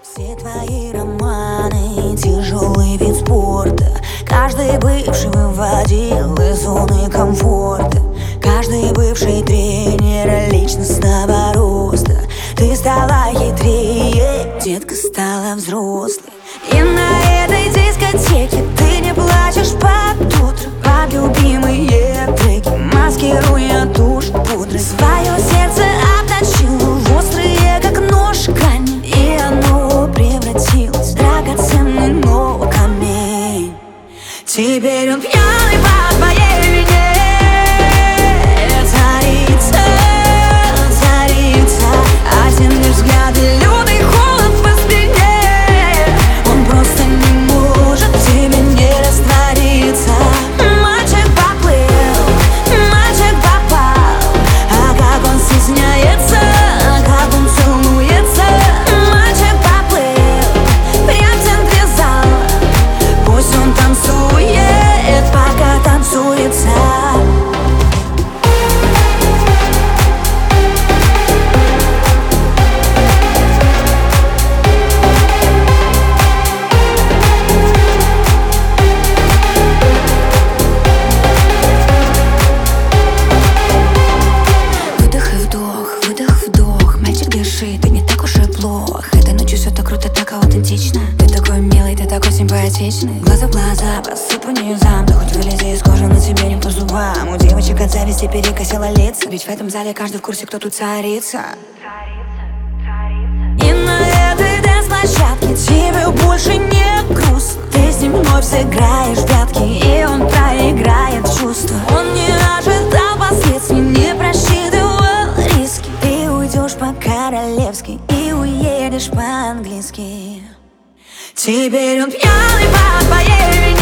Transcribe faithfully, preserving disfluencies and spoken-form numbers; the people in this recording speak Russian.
Все твои романы — тяжелый вид спорта. Каждый бывший выводил из зоны комфорта. Каждый бывший тренер личностного роста. Ты стала хитрее, детка стала взрослой. И на этой дискотеке ты не плачешь под утро, под любимые треки, маскируя тушь пудрой. Свое сердце обточила в острые, как нож, камень, и оно превратилось в драгоценный, но камень. Теперь он пьяный по твоей вине. Царица, царица, один лишь взгляд и лютый холод по спине. Он просто не может в тебе не раствориться. Мальчик поплыл, мальчик попал, а как он стесняется, а как он целуется. Мальчик поплыл, прям в центре зала. Пусть он танцует, пока танцуется. Ты не так уж и плох. Этой ночью все так круто, так аутентично. Ты такой милый, ты такой симпатичный. Глаза в глаза, посыпанию зам. Да хоть вылези из кожи, на тебе не по зубам. У девочек от зависти перекосило лица. Ведь в этом зале каждый в курсе, кто тут царица. И на этой дэнс-площадке тебе больше не грустно. Ты с ним вновь сыграешь в прятки, и он проиграет чувства. Он не ожидал последствий, не просчитывал риски. Ты уйдешь по-королевски и уедешь по-английски. Теперь он пьяный по твоей вине.